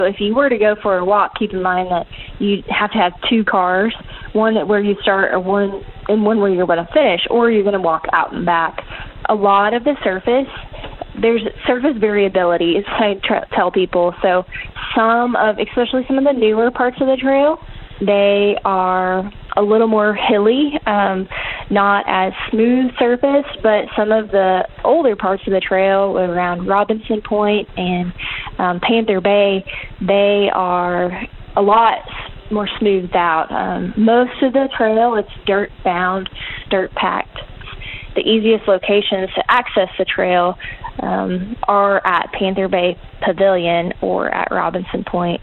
If you were to go for a walk, keep in mind that you have to have two cars, one where you start or one where you're going to finish, or you're going to walk out and back. A lot of the surface, there's surface variability, is what I tell people. So especially some of the newer parts of the trail, they are a little more hilly, not as smooth surface, but some of the older parts of the trail around Robinson Point and Panther Bay, they are a lot more smoothed out. Most of the trail, it's dirt-bound, dirt-packed. The easiest locations to access the trail are at Panther Bay Pavilion or at Robinson Point.